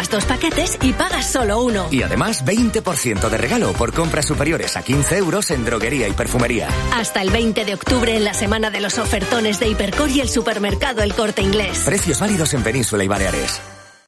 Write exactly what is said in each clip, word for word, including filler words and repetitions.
llevas dos paquetes y pagas solo uno. Y además veinte por ciento de regalo por compras superiores a quince euros en droguería y perfumería. Hasta el veinte de octubre en la semana de los ofertones de Hipercor y el supermercado El Corte Inglés. Precios válidos en Península y Baleares.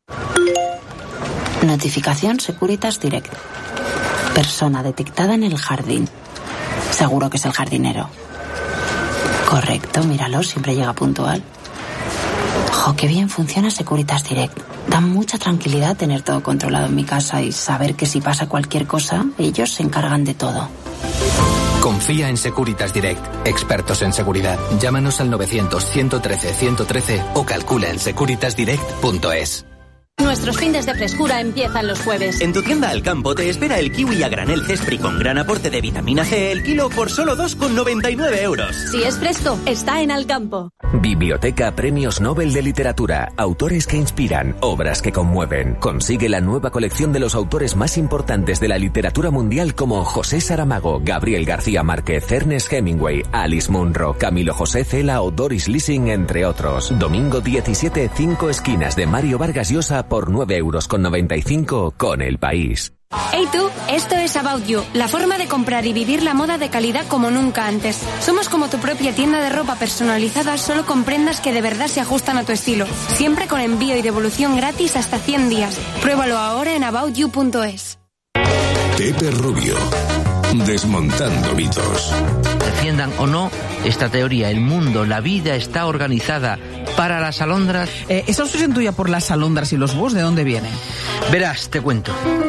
Notificación Securitas Direct. Persona detectada en el jardín. Seguro que es el jardinero. Correcto, míralo, siempre llega puntual. Jo, qué bien funciona Securitas Direct. Da mucha tranquilidad tener todo controlado en mi casa y saber que si pasa cualquier cosa, ellos se encargan de todo. Confía en Securitas Direct, expertos en seguridad. Llámanos al novecientos, ciento trece, ciento trece o calcula en securitas direct punto es. Nuestros fines de frescura empiezan los jueves. En tu tienda Al Campo te espera el kiwi a granel Cespri con gran aporte de vitamina C el kilo por solo dos con noventa y nueve euros. Si es fresco, está en Al Campo. Biblioteca Premios Nobel de Literatura. Autores que inspiran, obras que conmueven. Consigue la nueva colección de los autores más importantes de la literatura mundial como José Saramago, Gabriel García Márquez, Ernest Hemingway, Alice Munro, Camilo José Cela o Doris Lessing, entre otros. Domingo diecisiete, Cinco Esquinas de Mario Vargas Llosa por nueve euros con noventa y cinco con El País. Hey tú, esto es About You, la forma de comprar y vivir la moda de calidad como nunca antes. Somos como tu propia tienda de ropa personalizada, solo con prendas que de verdad se ajustan a tu estilo. Siempre con envío y devolución gratis hasta cien días. Pruébalo ahora en about you punto es. Pepe Rubio, desmontando mitos. Defiendan o no esta teoría, el mundo, la vida está organizada para las alondras. Eh, ¿Esa obsesión tuya por las alondras y los búhos de dónde viene? Verás, te cuento.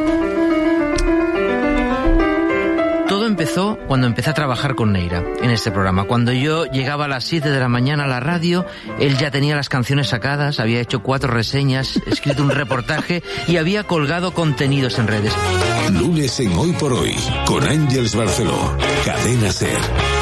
Todo empezó cuando empecé a trabajar con Neira en este programa. Cuando yo llegaba a las siete de la mañana a la radio, él ya tenía las canciones sacadas, había hecho cuatro reseñas, escrito un reportaje y había colgado contenidos en redes. Lunes en Hoy por Hoy, con Ángels Barceló, Cadena SER.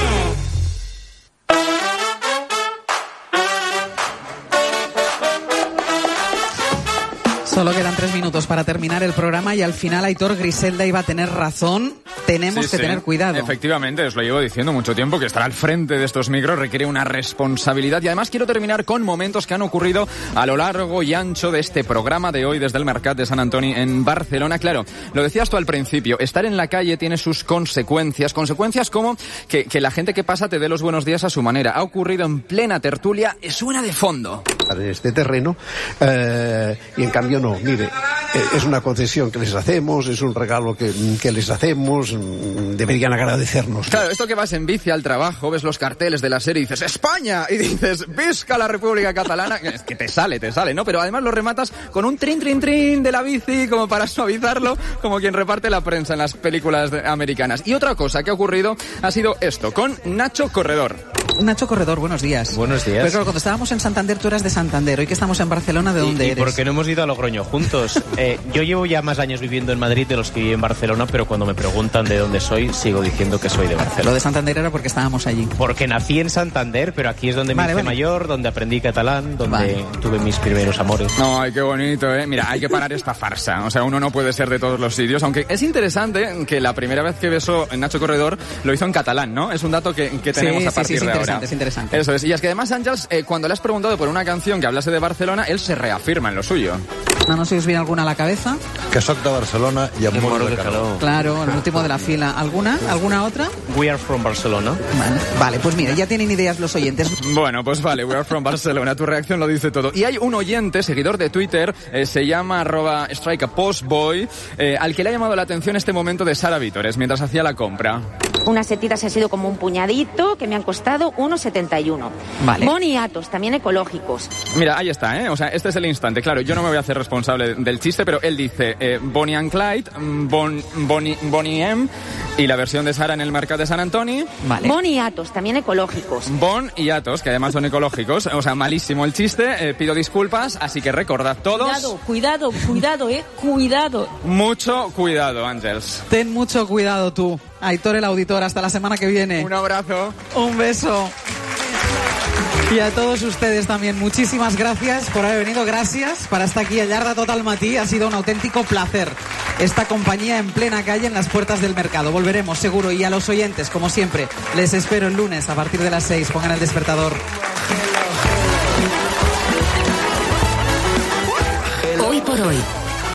Solo quedan tres minutos para terminar el programa y al final Aitor Griselda iba a tener razón. Tenemos sí, que sí. tener cuidado. Efectivamente, os lo llevo diciendo mucho tiempo, que estar al frente de estos micros requiere una responsabilidad. Y además quiero terminar con momentos que han ocurrido a lo largo y ancho de este programa de hoy desde el Mercat de Sant Antoni en Barcelona. Claro, lo decías tú al principio, estar en la calle tiene sus consecuencias. Consecuencias como que, que la gente que pasa te dé los buenos días a su manera. Ha ocurrido en plena tertulia, suena de fondo. Este terreno, eh, y en cambio no, mire, eh, es una concesión que les hacemos, es un regalo que, que les hacemos, deberían agradecernos. Claro, esto que vas en bici al trabajo, ves los carteles de la serie y dices ¡España! Y dices ¡Visca la República Catalana! Es que te sale, te sale, ¿no? Pero además lo rematas con un trin, trin, trin de la bici como para suavizarlo, como quien reparte la prensa en las películas de, americanas. Y otra cosa que ha ocurrido ha sido esto, con Nacho Corredor. Nacho Corredor, buenos días. Buenos días. Pero claro, cuando estábamos en Santander, tú eras de Santander. Hoy que estamos en Barcelona, ¿de dónde y, y eres? porque no hemos ido a Logroño juntos. eh, yo llevo ya más años viviendo en Madrid de los que viví en Barcelona, pero cuando me preguntan de dónde soy, sigo diciendo que soy de Barcelona. Lo de Santander era porque estábamos allí. Porque nací en Santander, pero aquí es donde vale, me hice vale. mayor, donde aprendí catalán, donde vale. tuve mis primeros amores. No, ay, qué bonito, ¿eh? Mira, hay que parar esta farsa. O sea, uno no puede ser de todos los sitios, aunque es interesante que la primera vez que besó Nacho Corredor lo hizo en catalán, ¿no? Es un dato que, que tenemos sí, a partir sí, sí, de es ahora. Es interesante. Eso es. Y es que además, Ángels, eh, cuando le has preguntado por una canción que hablase de Barcelona, él se reafirma en lo suyo. No, no sé si os viene alguna a la cabeza. Que soc de Barcelona y amb molt de calor. Claro, el último de la fila. ¿Alguna? ¿Alguna otra? We are from Barcelona. Vale, vale, pues mira, ya tienen ideas los oyentes. Bueno, pues vale, we are from Barcelona. Tu reacción lo dice todo. Y hay un oyente, seguidor de Twitter, eh, se llama arroba strike a postboy, eh, al que le ha llamado la atención este momento de Sara Vítores mientras hacía la compra. Unas setitas han sido como un puñadito que me han costado uno setenta y uno. Vale. Boniatos, también ecológicos. Mira, ahí está, ¿eh? O sea, este es el instante. Claro, yo no me voy a hacer responsable del chiste, pero él dice eh, Bonnie and Clyde, bon, Bonnie, Bonnie M, y la versión de Sara en el Mercat de Sant Antoni. Vale. Boniatos, también ecológicos. Bon y Atos, que además son ecológicos. O sea, malísimo el chiste. Eh, pido disculpas, así que recordad todos. Cuidado, cuidado, cuidado, eh. Cuidado. Mucho cuidado, Ángels. Ten mucho cuidado tú. Aitor, el auditor. Hasta la semana que viene. Un abrazo. Un beso. Y a todos ustedes también, muchísimas gracias por haber venido, gracias para estar aquí a Llarda tot el matí, ha sido un auténtico placer esta compañía en plena calle en las puertas del mercado. Volveremos seguro, y a los oyentes, como siempre, les espero el lunes a partir de las seis, pongan el despertador.